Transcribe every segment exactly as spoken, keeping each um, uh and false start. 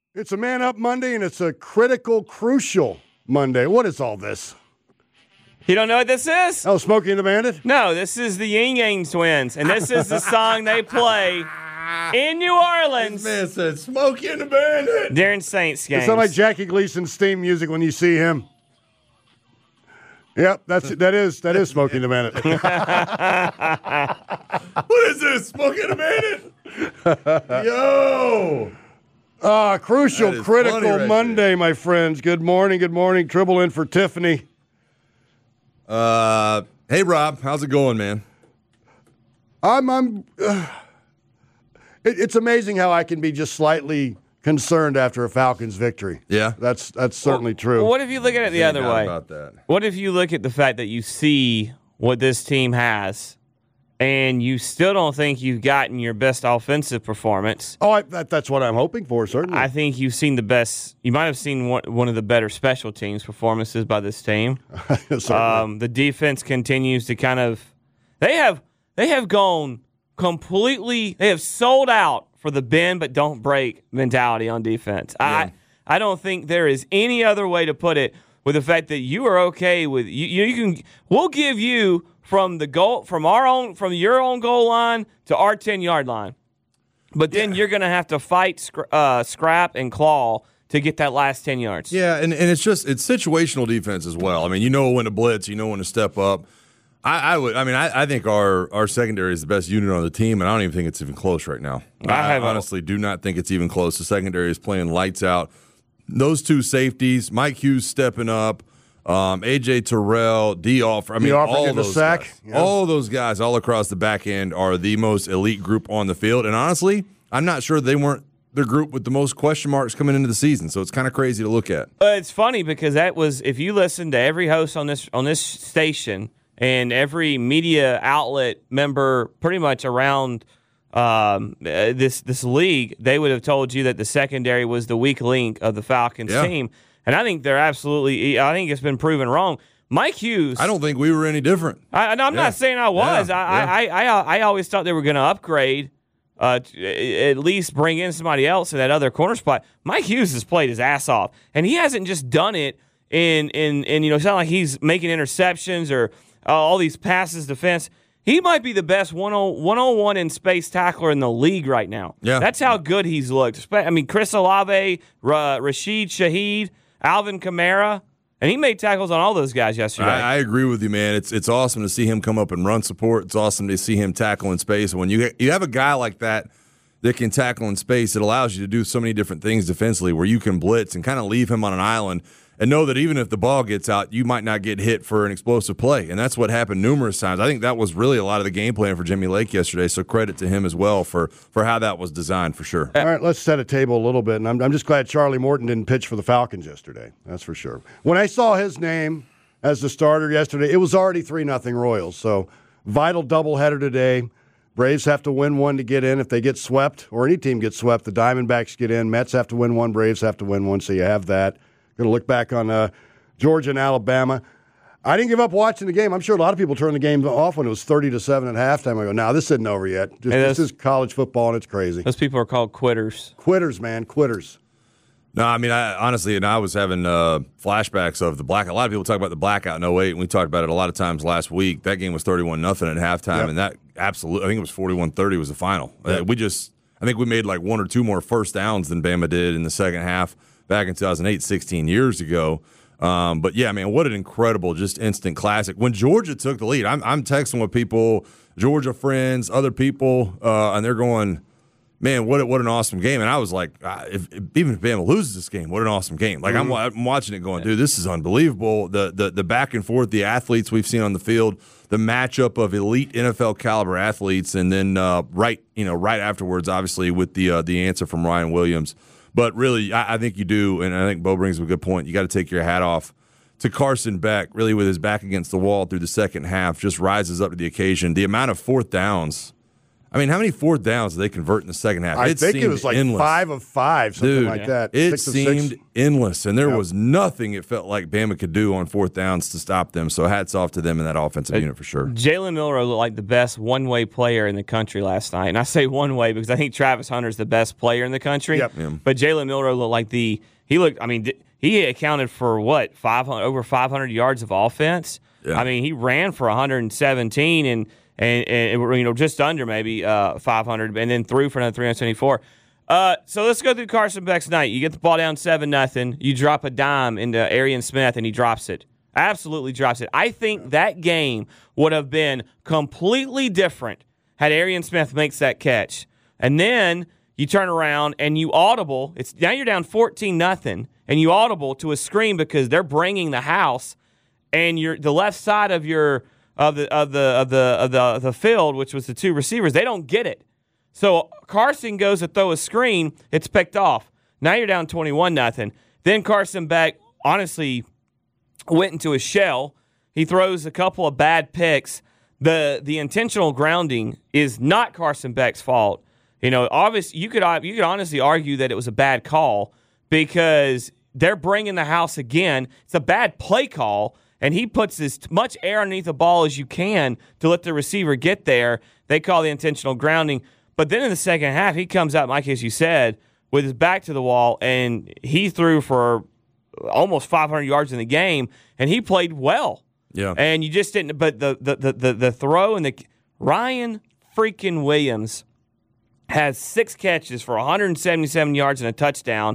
It's a Man Up Monday, and it's a critical, crucial Monday. What is all this? You don't know what this is? Oh, Smokey and the Bandit? No, this is the Ying Yang Twins, and this is the song they play in New Orleans. This man said Smokey and the Bandit. During Saints games. It sounds like Jackie Gleason's theme music when you see him. Yep, that's that is that is Smokey and the Bandit. What is this? Smokey and the Bandit? Yo! Ah, crucial, That is critical funny right Monday, there. my friends. Good morning, good morning. Tribble in for Tiffany. Uh, hey, Rob. How's it going, man? I'm, I'm. Uh, it, it's amazing how I can be just slightly concerned after a Falcons victory. Yeah. That's that's certainly true. What if you look at it the Ain't other doubt way? about that. What if you look at the fact that you see what this team has, and you still don't think you've gotten your best offensive performance? Oh, I, that, that's what I'm hoping for, certainly. I think you've seen the best. You might have seen one, one of the better special teams performances by this team. Um, the defense continues to kind of. They have they have gone completely. They have sold out for the bend but don't break mentality on defense. Yeah. I I don't think there is any other way to put it. With the fact that you are okay with you, you, you can. We'll give you from the goal from our own from your own goal line to our ten yard line. But then Yeah. you're going to have to fight, scr- uh, scrap, and claw to get that last ten yards. Yeah, and, and it's just it's situational defense as well. I mean, you know when to blitz, you know when to step up. I, I would. I mean, I, I think our our secondary is the best unit on the team, and I don't even think it's even close right now. I I, have a- honestly do not think it's even close. The secondary is playing lights out. Those two safeties, Mike Hughes stepping up, um, A J Terrell, D. Offer. I mean, Offer all getting the those sack. guys, Yeah. all those guys, all across the back end, are the most elite group on the field. And honestly, I'm not sure they weren't the group with the most question marks coming into the season. So it's kind of crazy to look at. Uh, it's funny because that was if you listen to every host on this on this station and every media outlet member, pretty much around um, uh, this this league, they would have told you that the secondary was the weak link of the Falcons Yeah. team, and I think they're absolutely. I think it's been proven wrong. Mike Hughes. I don't think we were any different. I, and I'm Yeah. not saying I was. Yeah. I, Yeah. I, I, I always thought they were going to upgrade, uh, to, at least bring in somebody else in that other corner spot. Mike Hughes has played his ass off, and he hasn't just done it in in in you know. It's not like he's making interceptions or uh, all these passes defense. He might be the best one oh one in space tackler in the league right now. Yeah. That's how good he's looked. I mean, Chris Olave, Ra- Rashid Shaheed, Alvin Kamara. And he made tackles on all those guys yesterday. I, I agree with you, man. It's it's awesome to see him come up and run support. It's awesome to see him tackle in space. And when you you have a guy like that that can tackle in space, it allows you to do so many different things defensively where you can blitz and kind of leave him on an island and know that even if the ball gets out, you might not get hit for an explosive play. And that's what happened numerous times. I think that was really a lot of the game plan for Jimmy Lake yesterday, so credit to him as well for, for how that was designed for sure. All right, let's set a table a little bit. And I'm, I'm just glad Charlie Morton didn't pitch for the Falcons yesterday. That's for sure. When I saw his name as the starter yesterday, it was already three nothing Royals. So vital doubleheader today. Braves have to win one to get in. If they get swept, or any team gets swept, the Diamondbacks get in. Mets have to win one. Braves have to win one. So you have that. Going to look back on uh, Georgia and Alabama. I didn't give up watching the game. I'm sure a lot of people turned the game off when it was thirty to seven at halftime. I go, no, this isn't over yet. Just, Hey, this is college football, and it's crazy. Those people are called quitters. Quitters, man, quitters. No, I mean, I honestly, and I was having uh, flashbacks of the black. A lot of people talk about the blackout in oh eight, and we talked about it a lot of times last week. That game was thirty-one nothing at halftime, Yep. and that absolutely, I think it was forty-one thirty was the final. Yep. Uh, we just, I think we made like one or two more first downs than Bama did in the second half back in two thousand eight, sixteen years ago. Um, but yeah, man, what an incredible, just instant classic. When Georgia took the lead, I'm, I'm texting with people, Georgia friends, other people, uh, and they're going, man, what what an awesome game. And I was like, uh, if, if, even if Bama loses this game, what an awesome game. Like, Mm-hmm. I'm, I'm watching it going, dude, this is unbelievable. The, the the back and forth, the athletes we've seen on the field, the matchup of elite N F L caliber athletes, and then uh, right you know right afterwards, obviously, with the uh, the answer from Ryan Williams. But really, I, I think you do, and I think Bo brings up a good point. You got to take your hat off to Carson Beck, really with his back against the wall through the second half, just rises up to the occasion. The amount of fourth downs I mean, how many fourth downs did they convert in the second half? I it think it seemed was like endless. five of five, something Dude, like that. It Six of seemed six. endless, and there Yep. was nothing it felt like Bama could do on fourth downs to stop them. So hats off to them in that offensive unit for sure. Jalen Milroe looked like the best one-way player in the country last night. And I say one-way because I think Travis Hunter's the best player in the country. Yep. Yeah. But Jalen Milroe looked like the – he looked – I mean, he accounted for, what, five hundred over five hundred yards of offense? Yeah. I mean, he ran for one hundred seventeen and – And, and you know, just under maybe uh, five hundred, and then threw for another three hundred seventy-four. Uh, so let's go through Carson Beck's night. You get the ball down seven nothing. You drop a dime into Arian Smith, and he drops it. Absolutely drops it. I think that game would have been completely different had Arian Smith makes that catch. And then you turn around and you audible. It's now you're down fourteen nothing, and you audible to a screen because they're bringing the house, and you're the left side of your Of the of the of the of the the field, which was the two receivers, they don't get it. So Carson goes to throw a screen, it's picked off. Now you're down twenty-one nothing. Then Carson Beck honestly went into a shell. He throws a couple of bad picks. The the intentional grounding is not Carson Beck's fault. You know, obviously you could you could honestly argue that it was a bad call because they're bringing the house again. It's a bad play call. And he puts as much air underneath the ball as you can to let the receiver get there. They call the intentional grounding. But then in the second half, he comes out, Mike, as you said, with his back to the wall, and he threw for almost five hundred yards in the game, and he played well. Yeah. And you just didn't – but the, the, the, the, the throw and the – Ryan freaking Williams has six catches for one hundred seventy-seven yards and a touchdown.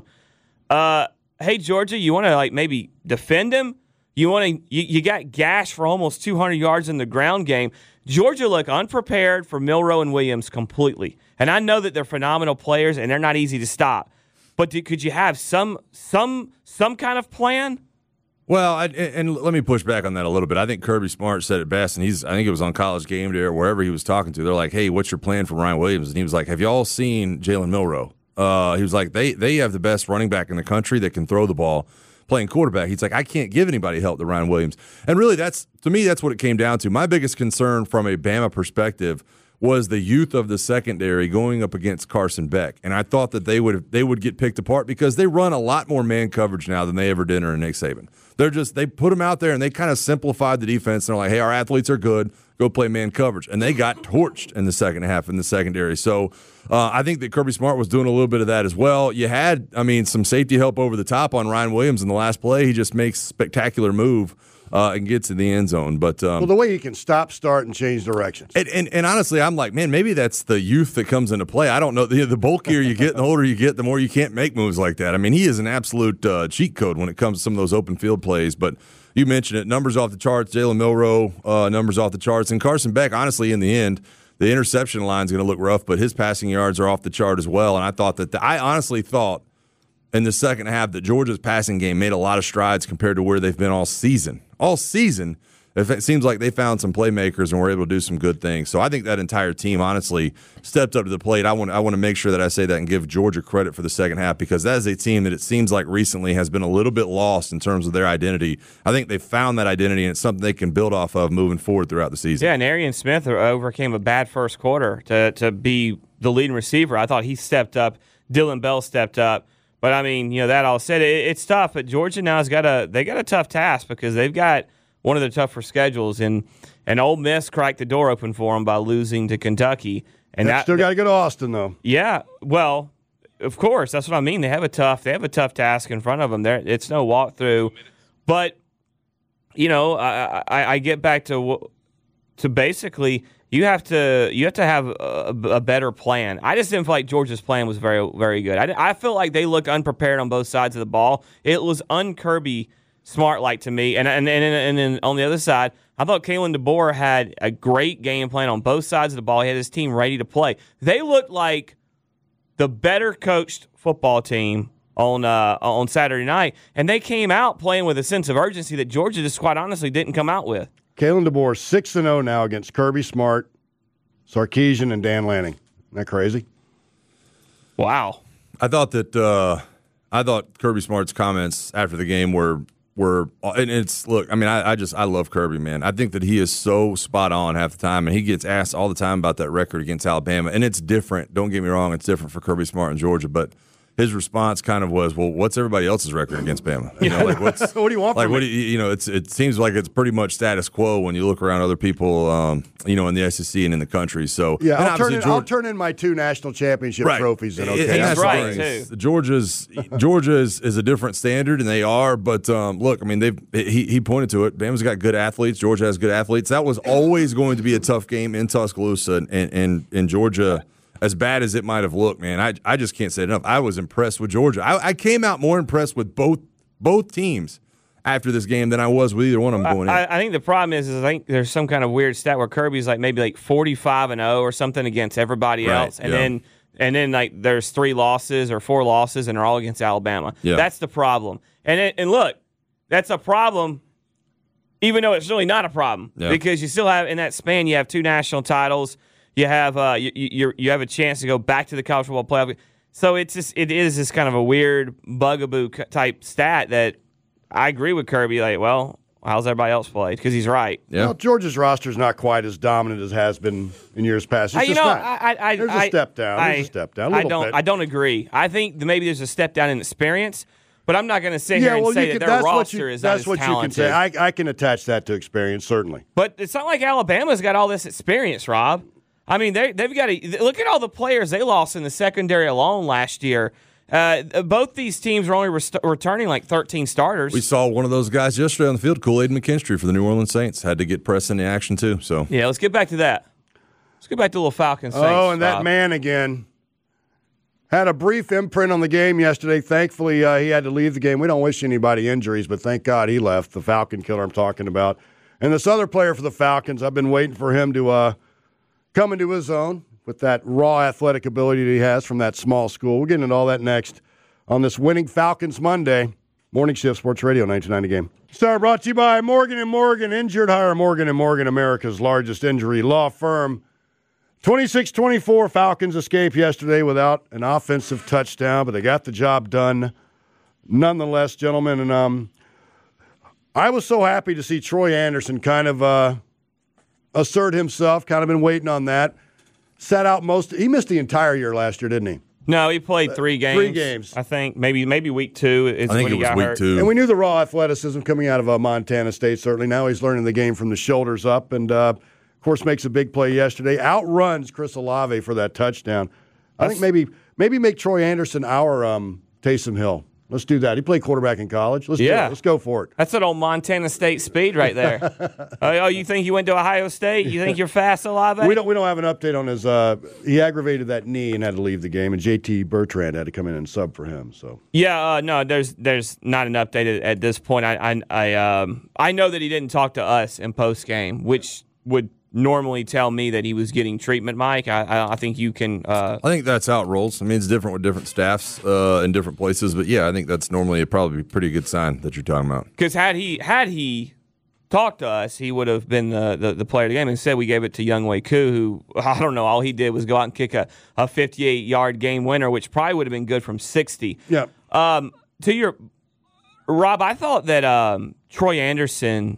Uh, hey, Georgia, you want to, like, maybe defend him? You want to you, you got Gash for almost two hundred yards in the ground game. Georgia looked unprepared for Milroe and Williams completely. And I know that they're phenomenal players and they're not easy to stop. But do, could you have some some some kind of plan? Well, I, and let me push back on that a little bit. I think Kirby Smart said it best, and he's I think it was on College Game Day or wherever he was talking to. They're like, "Hey, what's your plan for Ryan Williams?" And he was like, "Have y'all seen Jalen Milroe?" Uh, he was like, "They they have the best running back in the country that can throw the ball." Playing quarterback, he's like, I can't give anybody help to Ryan Williams. And really, that's to me, that's what it came down to. My biggest concern from a Bama perspective was the youth of the secondary going up against Carson Beck. And I thought that they would they would get picked apart because they run a lot more man coverage now than they ever did under Nick Saban. They're just they put them out there and they kind of simplified the defense. And they're like, hey, our athletes are good. Go play man coverage. And they got torched in the second half in the secondary. So uh, I think that Kirby Smart was doing a little bit of that as well. You had, I mean, some safety help over the top on Ryan Williams in the last play. He just makes a spectacular move uh, and gets in the end zone. But um, well, the way he can stop, start, and change directions. And, and, and honestly, I'm like, man, maybe that's the youth that comes into play. I don't know. The, the bulkier you get, the older you get, the more you can't make moves like that. I mean, he is an absolute uh, cheat code when it comes to some of those open field plays. But you mentioned it, numbers off the charts. Jalen Milroe, uh, numbers off the charts. And Carson Beck, honestly, in the end, the interception line is going to look rough, but his passing yards are off the chart as well. And I thought that the, I honestly thought in the second half that Georgia's passing game made a lot of strides compared to where they've been all season. All season, it seems like they found some playmakers and were able to do some good things. So I think that entire team, honestly, stepped up to the plate. I want I want to make sure that I say that and give Georgia credit for the second half because that is a team that it seems like recently has been a little bit lost in terms of their identity. I think they found that identity, and it's something they can build off of moving forward throughout the season. Yeah, and Arian Smith overcame a bad first quarter to, to be the leading receiver. I thought he stepped up. Dylan Bell stepped up. But, I mean, you know, that all said, it, it's tough. But Georgia now has got a – they got a tough task because they've got – one of the tougher schedules, and and Ole Miss cracked the door open for them by losing to Kentucky. And They've that still got to go to Austin, though. Yeah, well, of course, that's what I mean. They have a tough, they have a tough task in front of them. There, it's no walkthrough, but you know, I, I, I get back to to basically you have to you have to have a, a better plan. I just didn't feel like Georgia's plan was very very good. I, I feel like they looked unprepared on both sides of the ball. It was un-Kirby Smart like to me, and and and and then on the other side, I thought Kalen DeBoer had a great game plan on both sides of the ball. He had his team ready to play. They looked like the better coached football team on uh, on Saturday night, and they came out playing with a sense of urgency that Georgia just quite honestly didn't come out with. Kalen DeBoer six and zero now against Kirby Smart, Sarkisian, and Dan Lanning. Isn't that crazy? Wow. I thought that uh, I thought Kirby Smart's comments after the game were were, and it's look. I mean, I, I just I love Kirby, man. I think that he is so spot on half the time, and he gets asked all the time about that record against Alabama, and it's different. Don't get me wrong, it's different for Kirby Smart in Georgia, but his response kind of was, "Well, what's everybody else's record against Bama? You know, like what's what do you want like from what me? do you, you know? It's it seems like it's pretty much status quo when you look around other people, um, you know, in the S E C and in the country. So Yeah, and I'll turn, in, obviously I'll Georgia- turn in my two national championship Right. trophies. And It- okay, it- I'm that's right, the sorry. thing. Georgia's Georgia is, is a different standard, and they are. But um, look, I mean, they've he he pointed to it. Bama's got good athletes. Georgia has good athletes. That was always going to be a tough game in Tuscaloosa, and and, and, and Georgia. As bad as it might have looked, man, I I just can't say it enough. I was impressed with Georgia. I, I came out more impressed with both both teams after this game than I was with either one of them going I, in. I think the problem is, is I think there's some kind of weird stat where Kirby's like maybe like forty-five and oh or something against everybody Right, else, and yeah. then and then like there's three losses or four losses, and they're all against Alabama. Yeah. That's the problem. And it, and look, that's a problem, even though it's really not a problem Yeah. because you still have in that span you have two national titles. You have uh, you, you you have a chance to go back to the college football playoff. So it's just it is this kind of a weird bugaboo type stat that I agree with Kirby. Like, well, how's everybody else played? Because he's right. yeah, Well, Georgia's roster is not quite as dominant as has been in years past. It's Uh, you just know, not. I, I, I, There's a I- step down. There's I, a step down. A I little don't. bit. I don't agree. I think that maybe there's a step down in experience, but I'm not going to sit yeah, here and well, say you that can, their that's what roster you, is not that's as what talented. you can say. I, I can attach that to experience, certainly. But it's not like Alabama's got all this experience, Rob. I mean, they they've got to look at all the players they lost in the secondary alone last year. Uh, both these teams are only rest- returning like thirteen starters. we saw one of those guys yesterday on the field, Kool-Aid McKinstry for the New Orleans Saints. Had to get pressed into action too. So yeah, let's get back to that. Let's get back to little Falcons. Oh, and that man again had a brief imprint on the game yesterday. Thankfully, uh, he had to leave the game. We don't wish anybody injuries, but thank God he left. The Falcon killer I'm talking about. And this other player for the Falcons, I've been waiting for him to uh, come into his own with that raw athletic ability that he has from that small school. We'll get into all that next on this Winning Falcons Monday. Morning Shift Sports Radio, nineteen ninety game. Star brought to you by Morgan and Morgan. Injured hire Morgan and Morgan, America's largest injury law firm. twenty-six twenty-four Falcons escape yesterday without an offensive touchdown, but they got the job done nonetheless, gentlemen. And um, I was so happy to see Troy Anderson kind of uh, assert himself, kind of been waiting on that. Sat out most – he missed the entire year last year, didn't he? No, he played three games. three games. I think maybe maybe week two is I think when it he was got week hurt. two. And we knew the raw athleticism coming out of uh, Montana State, certainly. Now he's learning the game from the shoulders up and, uh, of course, makes a big play yesterday. Outruns Chris Olave for that touchdown. I think maybe maybe make Troy Anderson our um, Taysom Hill. Let's do that. He played quarterback in college. Let's do Yeah. it. Let's go for it. That's that old Montana State speed right there. oh, oh, you think you went to Ohio State? You think you're fast, Olave? We don't we don't have an update on his uh, he aggravated that knee and had to leave the game, and J T Bertrand had to come in and sub for him. So Yeah, uh, no, there's there's not an update at, at this point. I I I, um, I know that he didn't talk to us in post game, which would normally tell me that he was getting treatment. Mike, I I, I think you can. Uh, I think that's how it rolls. I mean, it's different with different staffs uh, in different places, but yeah, I think that's normally a probably a pretty good sign that you're talking about. Because had he had he talked to us, he would have been the, the, the player of the game. Instead, we gave it to Younghoe Koo, who, I don't know, all he did was go out and kick a, a fifty-eight-yard game winner, which probably would have been good from sixty. yeah, Um, to your Rob, I thought that um, Troy Anderson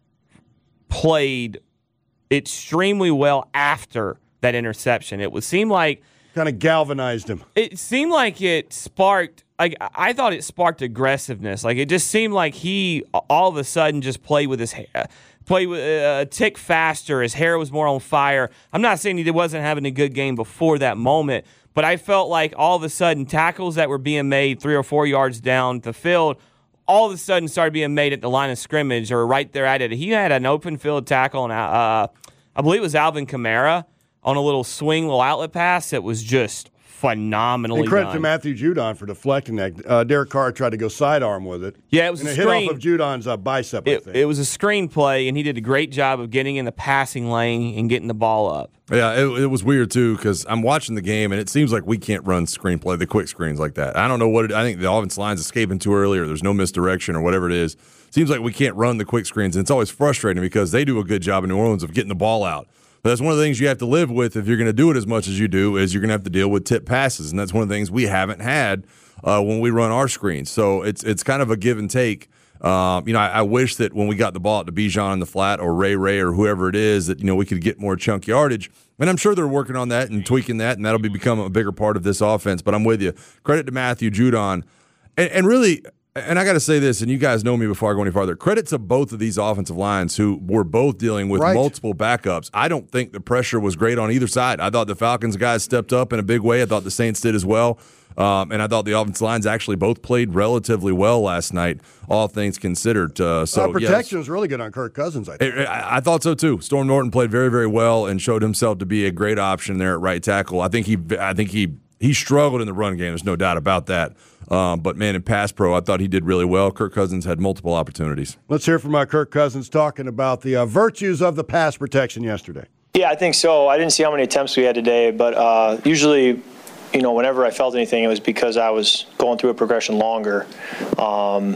played extremely well after that interception. It would seem like kind of galvanized him. it seemed like it sparked. Like I thought it sparked aggressiveness. Like it just seemed like he all of a sudden just played with his hair, played with uh, a tick faster. His hair was more on fire. I'm not saying he wasn't having a good game before that moment, but I felt like all of a sudden tackles that were being made three or four yards down the field, all of a sudden started being made at the line of scrimmage or right there at it. He had an open field tackle, and uh, I believe it was Alvin Kamara on a little swing, little outlet pass that was just phenomenally And credit done. to Matthew Judon for deflecting that. Uh, Derek Carr tried to go sidearm with it. Yeah, it was and a it hit screen. off of Judon's uh, bicep, I It, think. it was a screen play, and he did a great job of getting in the passing lane and getting the ball up. Yeah, it, it was weird too because I'm watching the game and it seems like we can't run screenplay, the quick screens like that. I don't know what it, I think the offense line's escaping too early, or there's no misdirection or whatever it is. Seems like we can't run the quick screens, and it's always frustrating because they do a good job in New Orleans of getting the ball out. But that's one of the things you have to live with if you're going to do it as much as you do, is you're going to have to deal with tip passes, and that's one of the things we haven't had uh, when we run our screens. So it's it's kind of a give and take Um, you know, I, I wish that when we got the ball at Bijan in the flat or Ray Ray or whoever it is, that, you know, we could get more chunk yardage. And I'm sure they're working on that and tweaking that, and that'll be become a bigger part of this offense. But I'm with you. Credit to Matthew Judon. And, and really, and I got to say this, and you guys know me before I go any farther, credit to both of these offensive lines who were both dealing with right. multiple backups. I don't think the pressure was great on either side. I thought the Falcons guys stepped up in a big way. I thought the Saints did as well. Um, and I thought the offensive lines actually both played relatively well last night, all things considered. Uh, so uh, protection yes. was really good on Kirk Cousins, I think. I, I thought so too. Storm Norton played very, very well and showed himself to be a great option there at right tackle. I think he, I think he, he struggled in the run game. There's no doubt about that. Um, but man, in pass pro, I thought he did really well. Kirk Cousins had multiple opportunities. Let's hear from uh, Kirk Cousins talking about the uh, virtues of the pass protection yesterday. Yeah, I think so. I didn't see how many attempts we had today, but uh, usually, you know, whenever I felt anything, it was because I was going through a progression longer. Um,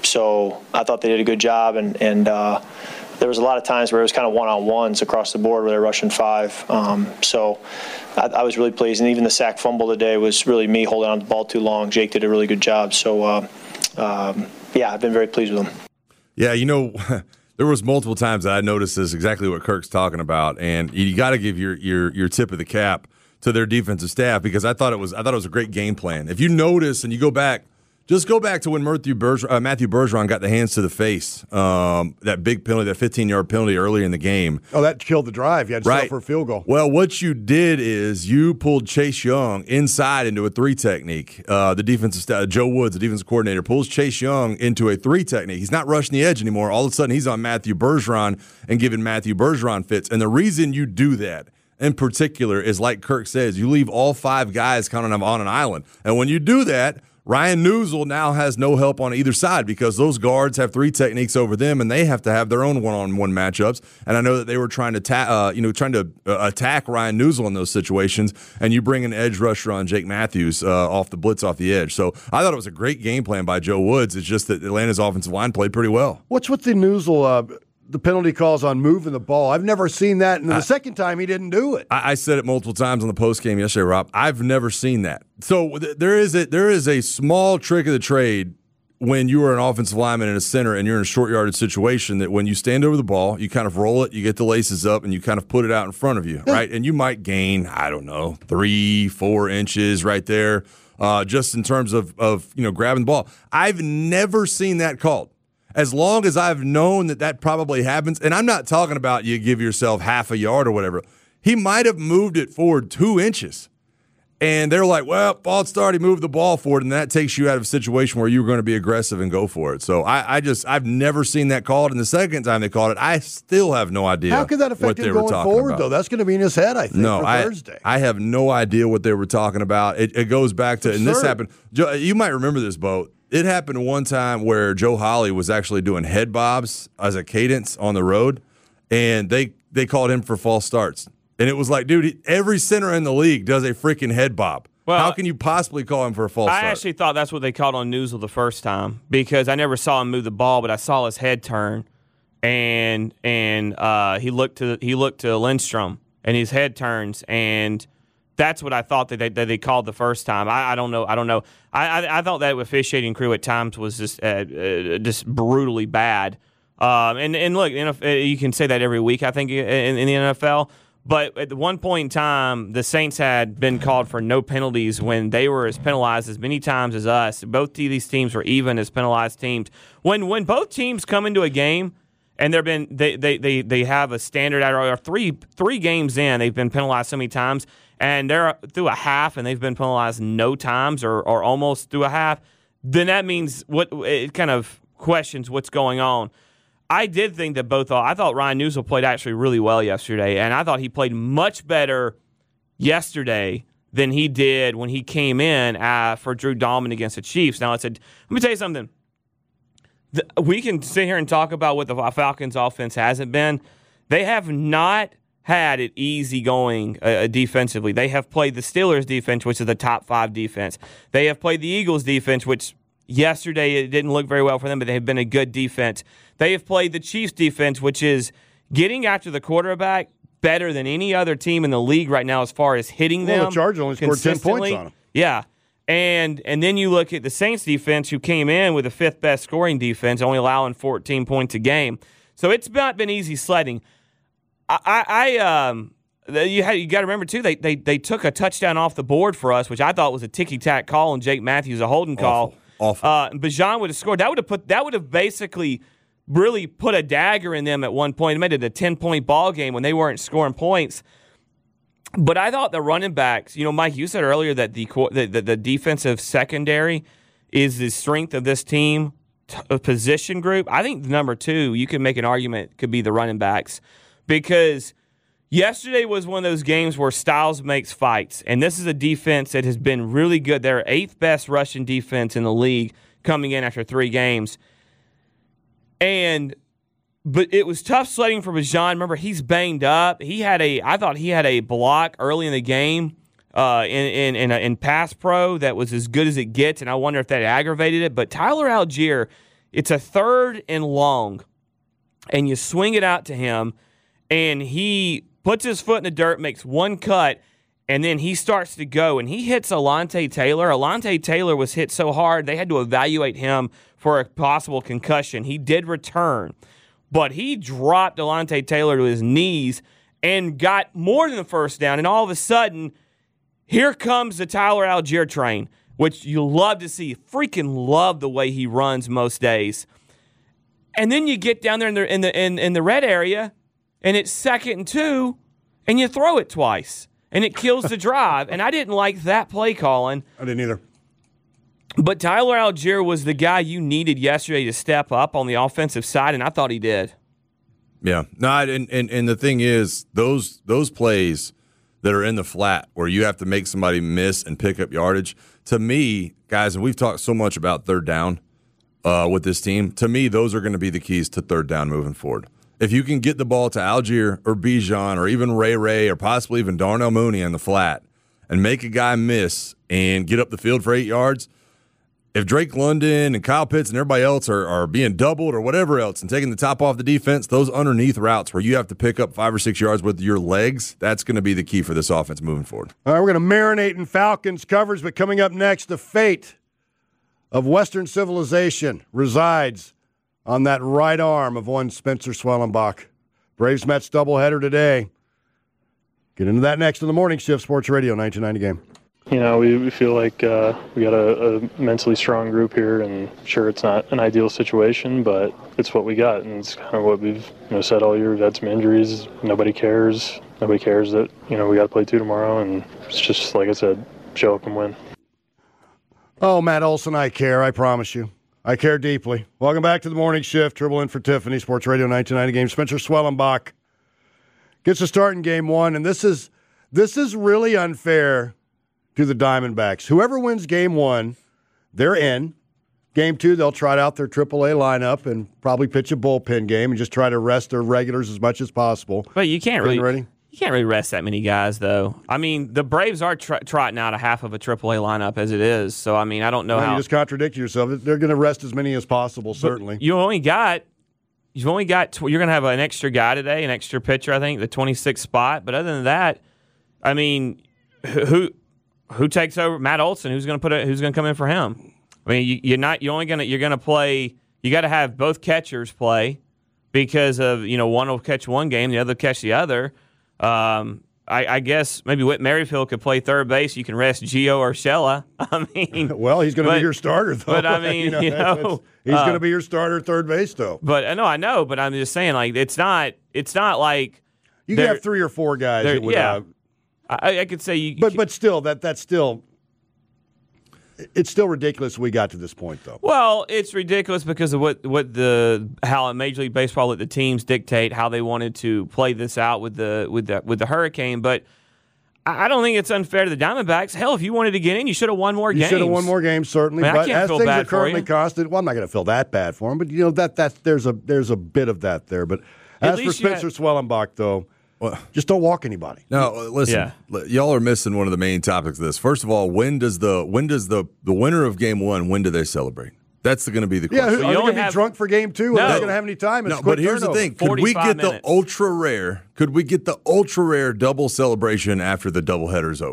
so I thought they did a good job, and, and uh, there was a lot of times where it was kind of one-on-ones across the board where they're rushing five. Um, so I, I was really pleased, and even the sack fumble today was really me holding on to the ball too long. Jake did a really good job. So, uh, um, yeah, I've been very pleased with him. Yeah, you know, there was multiple times that I noticed this, exactly what Kirk's talking about, and you got to give your, your your tip of the cap to their defensive staff, because I thought it was I thought it was a great game plan. If you notice and you go back, just go back to when Matthew Bergeron, uh, Matthew Bergeron got the hands to the face, um, that big penalty, that fifteen-yard penalty early in the game. Oh, that killed the drive. You had to right. settle for a field goal. Well, what you did is you pulled Chase Young inside into a three technique. Uh, the defensive staff, Joe Woods, the defensive coordinator, pulls Chase Young into a three technique. He's not rushing the edge anymore. All of a sudden, he's on Matthew Bergeron and giving Matthew Bergeron fits. And the reason you do that in particular is, like Kirk says, you leave all five guys kind of on an island. And when you do that, Ryan Newsel now has no help on either side, because those guards have three techniques over them, and they have to have their own one-on-one matchups. And I know that they were trying to, ta- uh, you know, trying to uh, attack Ryan Newsel in those situations. And you bring an edge rusher on Jake Matthews uh, off the blitz off the edge. So I thought it was a great game plan by Joe Woods. It's just that Atlanta's offensive line played pretty well. What's with the Newsel? Uh, the penalty calls on moving the ball. I've never seen that. And the I, second time, he didn't do it. I, I said it multiple times on the post game yesterday, Rob. I've never seen that. So th- there is a there is a small trick of the trade when you are an offensive lineman and a center and you're in a short yardage situation, that when you stand over the ball, you kind of roll it, you get the laces up, and you kind of put it out in front of you, right? And you might gain, I don't know, three, four inches right there, uh, just in terms of of you know grabbing the ball. I've never seen that called. As long as I've known that that probably happens, and I'm not talking about you give yourself half a yard or whatever. He might have moved it forward two inches. And they're like, well, false start, he moved the ball forward, and that takes you out of a situation where you were going to be aggressive and go for it. So I, I just, I've never seen that called. And the second time they called it, I still have no idea. How could that affect him going forward, about. though? That's going to be in his head, I think, no, for I, Thursday. I have no idea what they were talking about. It, it goes back to, and this happened, you might remember this, Bo. It happened one time where Joe Holly was actually doing head bobs as a cadence on the road, and they, they called him for false starts. And it was like, dude, every center in the league does a freaking head bob. Well, how can you possibly call him for a false I start? actually thought that's what they called on Newsel the first time, because I never saw him move the ball, but I saw his head turn, and and uh, he looked to he looked to Lindstrom, and his head turns, and that's what I thought that they, that they called the first time. I, I don't know. I don't know. I, I I thought that officiating crew at times was just uh, uh, just brutally bad. Um, and and look, you can say that every week, I think, in, in the N F L. But at one point in time, the Saints had been called for no penalties when they were as penalized as many times as us. Both of these teams were even as penalized teams. When when both teams come into a game and they've been they they they, they have a standard or three three games in, they've been penalized so many times, and they're through a half and they've been penalized no times or or almost through a half, then that means what it kind of questions what's going on. I did think that both – I thought Ryan Newsel played actually really well yesterday, and I thought he played much better yesterday than he did when he came in uh, for Drew Dalman against the Chiefs. Now, I said, let me tell you something. The, we can sit here and talk about what the Falcons' offense hasn't been. They have not had it easy going uh, defensively. They have played the Steelers' defense, which is the top five defense. They have played the Eagles' defense, which yesterday it didn't look very well for them, but they have been a good defense. They have played the Chiefs' defense, which is getting after the quarterback better than any other team in the league right now as far as hitting well, them. The Chargers only scored ten points on them. Yeah. And and then you look at the Saints defense, who came in with the fifth best scoring defense, only allowing fourteen points a game. So it's not been easy sledding. I, I, I um, you had you got to remember too. They, they they took a touchdown off the board for us, which I thought was a ticky tack call, and Jake Matthews a holding call. Awful. Awful. Uh, Bijan would have scored. That would have put. That would have basically really put a dagger in them at one point. It made it a ten point ball game when they weren't scoring points. But I thought the running backs, you know, Mike, you said earlier that the the, the, the defensive secondary is the strength of this team, t- position group. I think the number two, you can make an argument, could be the running backs. Because yesterday was one of those games where styles makes fights. And this is a defense that has been really good. They're eighth best rushing defense in the league coming in after three games. And But it was tough sledding for Bijan. Remember, he's banged up. He had a, I thought he had a block early in the game uh, in in in, in pass pro that was as good as it gets, and I wonder if that aggravated it. But Tyler Algier, it's a third and long, and you swing it out to him, and he puts his foot in the dirt, makes one cut, and then he starts to go, and he hits Alontae Taylor. Alontae Taylor was hit so hard they had to evaluate him for a possible concussion. He did return. But he dropped Alontae Taylor to his knees and got more than the first down. And all of a sudden, here comes the Tyler Algier train, which you love to see. Freaking love the way he runs most days. And then you get down there in the in the in, in the red area, and it's second and two, and you throw it twice, and it kills the drive. And I didn't like that play calling. I didn't either. But Tyler Algier was the guy you needed yesterday to step up on the offensive side, and I thought he did. Yeah. No, and, and, and the thing is, those those plays that are in the flat where you have to make somebody miss and pick up yardage, to me, guys, and we've talked so much about third down uh, with this team, to me, those are going to be the keys to third down moving forward. If you can get the ball to Algier or Bijan or even Ray Ray or possibly even Darnell Mooney in the flat and make a guy miss and get up the field for eight yards, if Drake London and Kyle Pitts and everybody else are, are being doubled or whatever else and taking the top off the defense, those underneath routes where you have to pick up five or six yards with your legs, that's going to be the key for this offense moving forward. All right, we're going to marinate in Falcons coverage, but coming up next, the fate of Western civilization resides on that right arm of one Spencer Swellenbach. Braves-Mets doubleheader today. Get into that next in the morning shift, Sports Radio nineteen ninety game. You know, we, we feel like uh, we got a, a mentally strong group here, and sure, it's not an ideal situation, but it's what we got, and it's kind of what we've you know said all year. We've had some injuries. Nobody cares. Nobody cares that you know we got to play two tomorrow, and it's just like I said, show up and win. Oh, Matt Olson, I care. I promise you, I care deeply. Welcome back to the morning shift. Triple in for Tiffany, Sports Radio nineteen ninety game. Spencer Swellenbach gets a start in game one, and this is this is really unfair to the Diamondbacks. Whoever wins game one, they're in. Game two, they'll trot out their triple A lineup and probably pitch a bullpen game and just try to rest their regulars as much as possible. But you can't really ready? you can't really rest that many guys, though. I mean, the Braves are tr- trotting out a half of a triple A lineup as it is. So, I mean, I don't know well, how. You just contradict yourself. They're going to rest as many as possible, certainly. You only got you've only got tw- you're going to have an extra guy today, an extra pitcher, I think, the twenty-sixth spot. But other than that, I mean, who who takes over? Matt Olson. Who's going to put it? Who's going to come in for him? I mean, you, you're not. You're only going to. You're going to play. You got to have both catchers play because of you know one will catch one game, the other will catch the other. Um, I, I guess maybe Whit Merrifield could play third base. You can rest Gio Urshela. I mean, well, he's going to be your starter, though. But I mean, you know, you know he's uh, going to be your starter third base, though. But I know, I know. But I'm just saying, like, it's not. It's not like you can have three or four guys. That would, yeah, uh, I, I could say you. But but still, that that's still. It's still ridiculous we got to this point, though. Well, it's ridiculous because of what, what the how Major League Baseball let the teams dictate how they wanted to play this out with the with the with the hurricane. But I don't think it's unfair to the Diamondbacks. Hell, if you wanted to get in, you should have won more you games. You should have won more games, certainly. I mean, but I can't as feel things bad are currently for you. costed, well, I'm not going to feel that bad for him. But you know that that there's a there's a bit of that there. But At as for least you Spencer had- Swellenbach, though. Well, just don't walk anybody. No, listen, Yeah. y'all are missing one of the main topics of this. First of all, when does the when does the the winner of game one? When do they celebrate? That's going to be the Yeah, question. who, So are you they only going to be have- drunk for game two? No. Are they going to have any time? It's No, quick but here's turnover. the thing: could we forty-five get the minutes. ultra rare? Could we get the ultra rare double celebration after the doubleheader's over?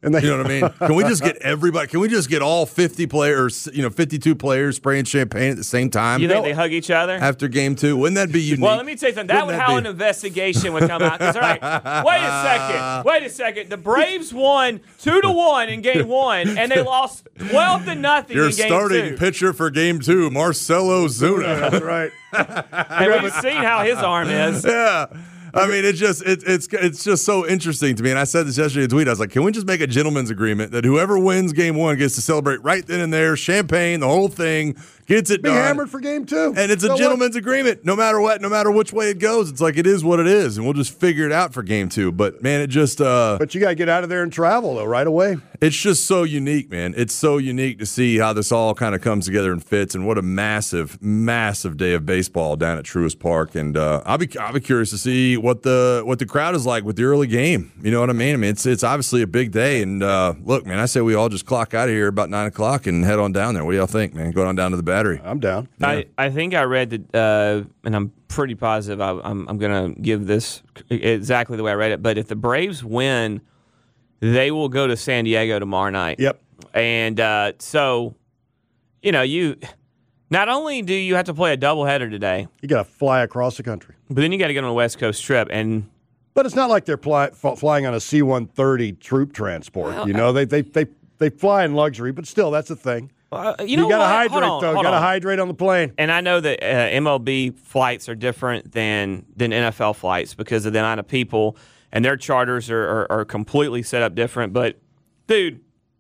And they, You know what I mean? Can we just get everybody? Can we just get all fifty players, you know, fifty-two players spraying champagne at the same time? You think they hug each other? After game two? Wouldn't that be unique? Well, let me tell you something. That Wouldn't would that how be- an investigation would come out. 'Cause, all right, wait a second. Wait a second. The Braves won two to one in game one, and they lost twelve to nothing Your in game starting two. pitcher for game two, Marcelo Zuna. That's right. And we've seen how his arm is. Yeah. I mean, it's just it, it's it's just so interesting to me. And I said this yesterday in a tweet. I was like, can we just make a gentleman's agreement that whoever wins game one gets to celebrate right then and there, champagne, the whole thing, gets it Be done. hammered for game two. And it's a So what? gentleman's agreement. No matter what, no matter which way it goes, it's like it is what it is, and we'll just figure it out for game two. But man, it just uh, But you got to get out of there and travel, though, right away. it's just so unique, man. It's so unique to see how this all kind of comes together and fits, and what a massive, massive day of baseball down at Truist Park. And uh, I'll be I'll be curious to see what the what the crowd is like with the early game. You know what I mean? I mean, it's it's obviously a big day. And uh, look, man, I say we all just clock out of here about nine o'clock and head on down there. What do y'all think, man? Go on down to the Battery. I'm down. I, I think I read that, uh, and I'm pretty positive I, I'm, I'm going to give this exactly the way I read it, but if the Braves win, they will go to San Diego tomorrow night. Yep. And uh, so, you know, you not only do you have to play a doubleheader today, You got to fly across the country. but then you got to get on a West Coast trip. And But it's not like they're fly, f- flying on a C one thirty troop transport. Well, you know, they, they they they fly in luxury, but still, that's a thing. uh, you know got to what? hydrate, Hold on, though. You hold got to on. hydrate on the plane. And I know that uh, M L B flights are different than than N F L flights because of the amount of people, and their charters are, are, are completely set up different. But, dude,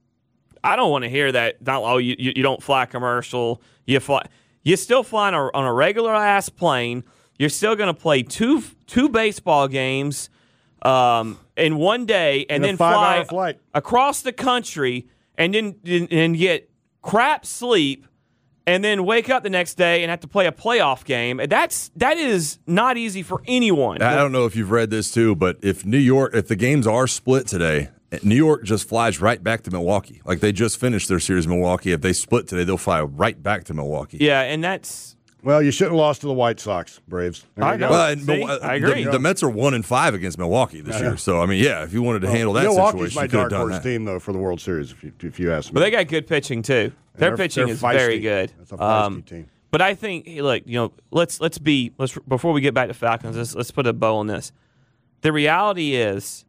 I don't want to hear that. Not, oh, you, you you don't fly commercial. You fly. You're still flying on a, on a regular ass plane. You're still going to play two two baseball games um, in one day, and In a then five-hour fly flight. across the country, and then and, and get crap sleep, and then wake up the next day and have to play a playoff game. That's that is not easy for anyone. I don't know if you've read this too, but if New York, if the games are split today, New York just flies right back to Milwaukee. Like they just finished their series in Milwaukee. If they split today, they'll fly right back to Milwaukee. Yeah, and that's Well, you shouldn't have lost to the White Sox, Braves. There I you know. go. Well, and See? Mil- uh, I agree. The, the Mets are one and five against Milwaukee this year. So I mean, yeah, if you wanted to handle that Milwaukee's situation, my you could have dark done horse that. team, though, for the World Series, if you, if you ask me. but they got good pitching too. Their They're- pitching they're is very feisty. good. Um, That's a feisty team. But I think, hey, look, you know, let's let's be let's before we get back to Falcons, let's let's put a bow on this. The reality is,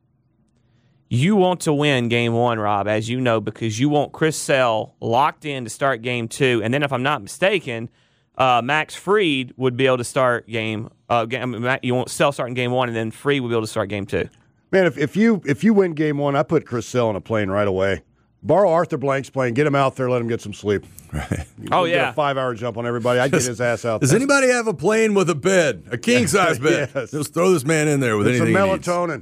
you want to win game one, Rob, as you know, because you want Chris Sale locked in to start game two, and then if I'm not mistaken, uh, Max Fried would be able to start game. Uh, game you want Sale starting game one, and then Fried would be able to start game two. Man, if, if you if you win game one, I put Chris Sale on a plane right away. Borrow Arthur Blank's plane, get him out there, let him get some sleep. Right. Oh Get yeah, a five-hour jump on everybody. I'd get his ass out Does there. anybody have a plane with a bed, a king size bed? Yes. Just throw this man in there with It's some anything. he needs. melatonin.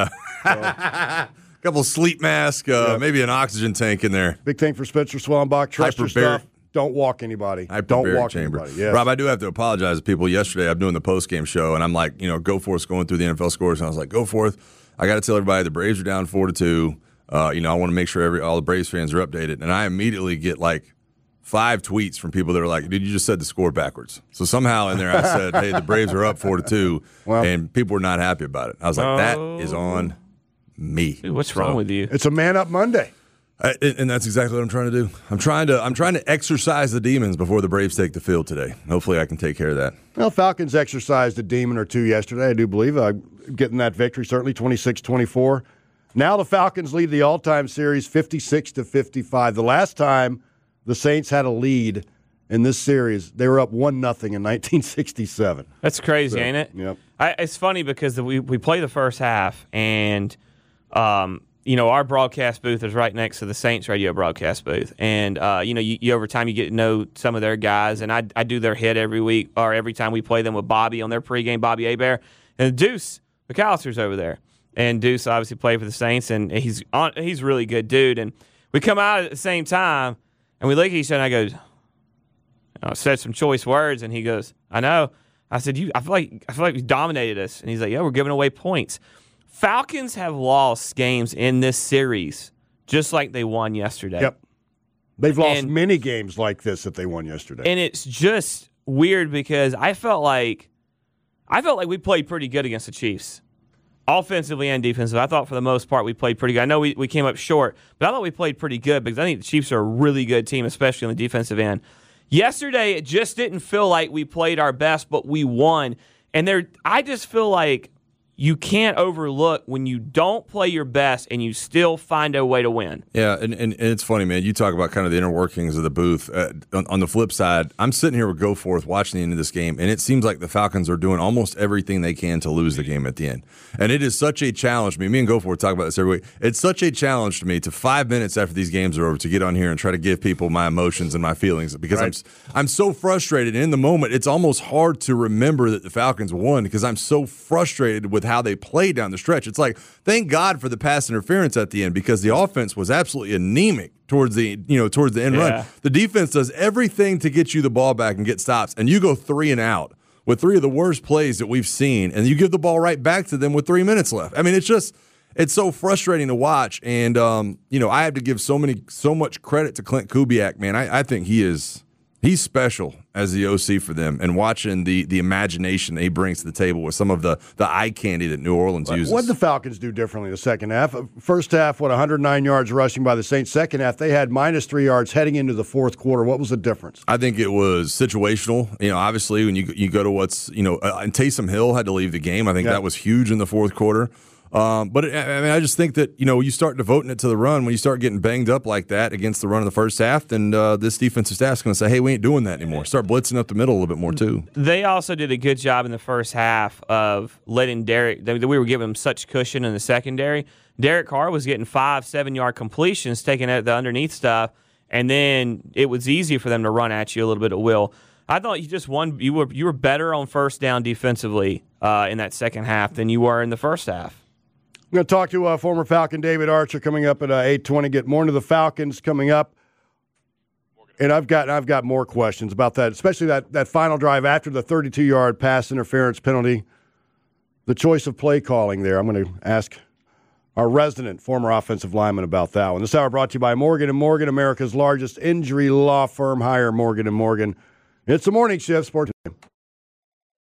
A couple sleep masks, uh, maybe an oxygen tank in there. Big thing for Spencer Swellenbach. Trust your Hyperbaric- stuff. Don't walk anybody. Don't Hyperbaric walk chamber. anybody. Yes. Rob, I do have to apologize to people. Yesterday, I'm doing the post game show, and I'm like, you know, go forth going through the N F L scores, and I was like, go forth. I got to tell everybody the Braves are down four to two. Uh, you know, I want to make sure every all the Braves fans are updated, and I immediately get like five tweets from people that are like, dude, you just said the score backwards. So somehow in there I said, hey, the Braves are up four to two, Well- and people were not happy about it. I was like, that is on me. Dude, what's So- wrong with you? It's a man up Monday. I, and that's exactly what I'm trying to do. I'm trying to I'm trying to exercise the demons before the Braves take the field today. Hopefully, I can take care of that. Well, Falcons exercised a demon or two yesterday, I do believe, uh, getting that victory, certainly twenty-six twenty-four. Now the Falcons lead the all-time series fifty-six to fifty-five. The last time the Saints had a lead in this series, they were up one nothing in nineteen sixty-seven. That's crazy, ain't it? Yep. I, it's funny because we we play the first half, and um, you know our broadcast booth is right next to the Saints radio broadcast booth, and uh, you know you, you over time you get to know some of their guys, and I I do their hit every week or every time we play them with Bobby on their pregame, Bobby Hebert, and Deuce McAllister's over there, and Deuce obviously played for the Saints, and he's on he's a really good dude, and we come out at the same time, and we look at each other, and I go, I said some choice words, and he goes, I know. I said, "You." I feel like I feel like you dominated us, and he's like, "Yeah, we're giving away points." Falcons have lost games in this series, just like they won yesterday. Yep. They've lost And- many games like this that they won yesterday. And it's just weird because I felt like I felt like we played pretty good against the Chiefs. offensively and defensively. I thought for the most part we played pretty good. I know we, we came up short, but I thought we played pretty good because I think the Chiefs are a really good team, especially on the defensive end. Yesterday, it just didn't feel like we played our best, but we won. And there, I just feel like you can't overlook when you don't play your best and you still find a way to win. Yeah, and, and, and it's funny, man. You talk about kind of the inner workings of the booth. Uh, on, on the flip side, I'm sitting here with Go Forth watching the end of this game, and it seems like the Falcons are doing almost everything they can to lose the game at the end. And it is such a challenge to me. Me and Go Forth talk about this every week. It's such a challenge to me to five minutes after these games are over to get on here and try to give people my emotions and my feelings because right. I'm I'm so frustrated. And in the moment, it's almost hard to remember that the Falcons won because I'm so frustrated with how they play down the stretch. It's like, thank God for the pass interference at the end because the offense was absolutely anemic towards the you know towards the end yeah. run. The defense does everything to get you the ball back and get stops, and you go three and out with three of the worst plays that we've seen, and you give the ball right back to them with three minutes left. I mean, it's just it's so frustrating to watch, and um, you know I have to give so many so much credit to Clint Kubiak, man. I, I think he is. He's special as the O C for them, and watching the the imagination that he brings to the table with some of the, the eye candy that New Orleans uses. What did the Falcons do differently in the second half? First half, what, one hundred nine yards rushing by the Saints. Second half, they had minus three yards heading into the fourth quarter. What was the difference? I think it was situational. You know, obviously, when you you go to what's, you know, uh, and Taysom Hill had to leave the game. I think yeah. that was huge in the fourth quarter. Um, but it, I mean, I just think that, you know, you start devoting it to the run. When you start getting banged up like that against the run in the first half, then uh, this defensive staff's going to say, hey, we ain't doing that anymore. Start blitzing up the middle a little bit more, too. They also did a good job in the first half of letting Derek – we were giving him such cushion in the secondary. Derek Carr was getting five, seven-yard completions, taking out the underneath stuff, and then it was easy for them to run at you a little bit at will. I thought you just won – you were you were better on first down defensively uh, in that second half than you were in the first half. I'm going to talk to uh, former Falcon David Archer coming up at uh, eight twenty. Get more into the Falcons coming up. And I've got I've got more questions about that, especially that, that final drive after the thirty-two-yard pass interference penalty. The choice of play calling there. I'm going to ask our resident former offensive lineman about that one. This hour brought to you by Morgan and Morgan, America's largest injury law firm. Hire Morgan and Morgan. It's the morning shift. Sports.